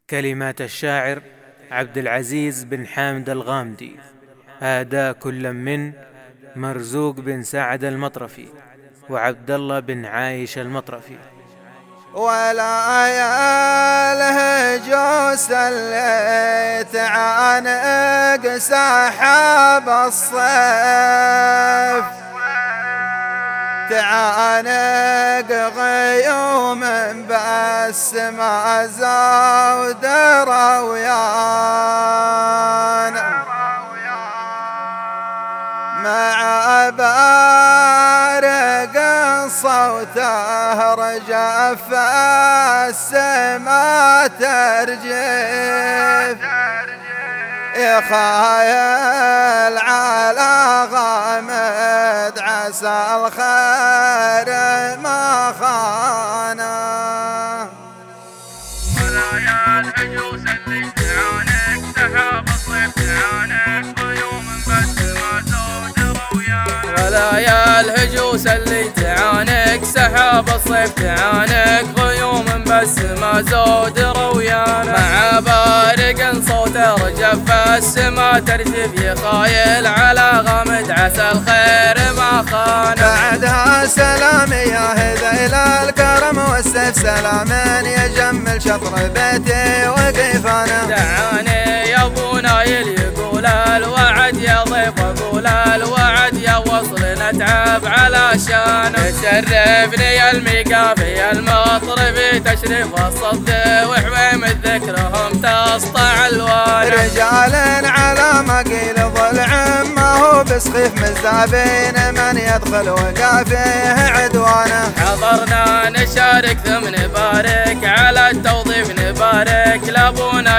كلمات الشاعر عبد العزيز بن حامد الغامدي. أهدى كل من مرزوق بن سعد المطرفي وعبد الله بن عايش المطرفي. ولا يا الهجوس اللي تعانق سحاب الصيف، تعانق غيوم بس ما زود رويان، مع بارق صوته رجف السما ترجف، يخايل على غامد عسى الخير ما خانه. ولا يا الهجوس اللي تعانق سحاب الصيف، تعانق غيوم بس ما زود رويانا. ولا يا الهجوس اللي تعانق سحاب الصيف، تعانق غيوم بس ما زود رويانا، مع بارق صوته رجف السما ترجف، يخايل على غامد عسى الخير ما خان. بعدها سلام يا هذيل الكرم والسيف، سلام يجمل شطر بيتي وقفانا. دعاني يا ابو نايل يقول الوعد يا ضيف، اقول الوعد يا وصل نتعب علشانه. تشرفني الميقافي المطرفي تشريف الصد وحويم ذكرهم تسطع الوان. رجال على مقيل ضلع ما هو بسخيف مزابين، من يدخل وقافيه عدوانه. حضرنا نشارك ثم نبارك على التوظيف، نبارك لابونا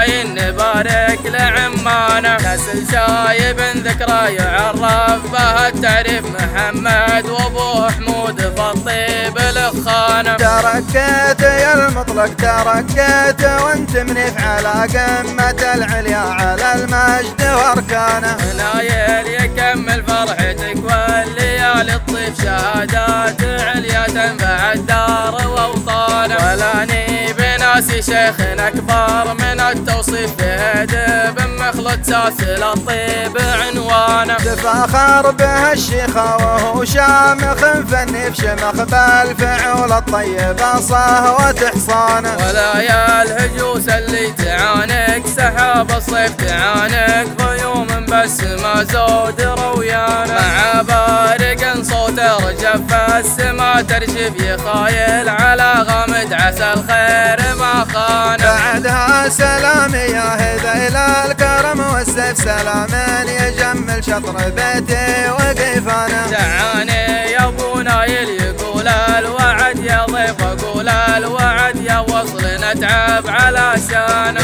نبارك لعمانه. نسل شايب ذكرى يعرف به التعريف، محمد وابوه حمود فالطيب الخانه. تركت يا المطلق تركت وانت منيف على قمة العليا على المجد واركانه. نايل يكمل فرحتك والليالي الطيف، شهادات عليا تنفع الدار واوطانه. ولاني بناسي شيخ اكبر من التوصيف، بهدب مخلط ساسل الطيب عنوانه. تفاخر به الشيخة وهو شامخ فني في شمخ بالفعول الطيب صهوة حصانه. ولا يا الهجوس اللي تعانق سحاب الصيف، تعانق غيوم بس ما زود رويانا، مع بارق صوته رجف السما ترجف، يخايل على غامد عسى الخير ما خان. بعدها سلام يا هذيل الكرم والسيف، سلام يجمل شطر بيتي وقفانا. دعاني يا ابو نايل يقول الوعد يا ضيف، اقول الوعد يا وصل نتعب علشانه.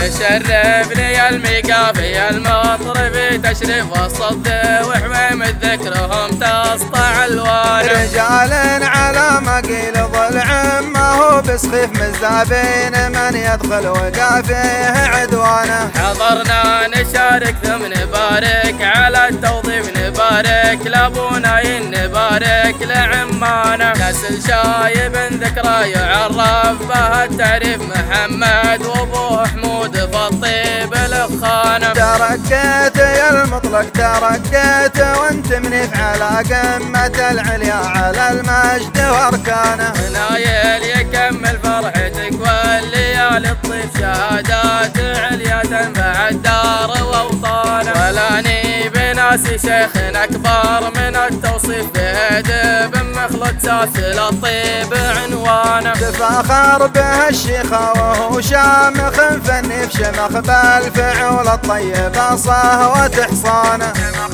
يشرفني الميقافي المطرفي تشريف الصد وحويم ذكرهم تسطع الوان. رجال على مقيل ضلع ما هو بسخيف مزابين، من يدخل وقافيه عدوانه. حضرنا نشارك ثم نبارك على التوظيف، نبارك لابونا نبارك لعمانه. نسل شايب ذكرى يعرف به التعريف، محمد وابوه حمود فالطيب الخانه. تركت يا المطلق تركت وانت منيف على قمة العليا على المجد واركانه. نايل يكمل فرحتك والليالي الطيف، شهادات عليا تنفع الدار واوطانه. ولاني بناسي شيخ اكبر من التوصيف، بهدب مخلط ساسل الطيب عنوانه. تفاخر به الشيخة وهو شامخ فني في شمخ بالفعول الطيب صهوة حصانه.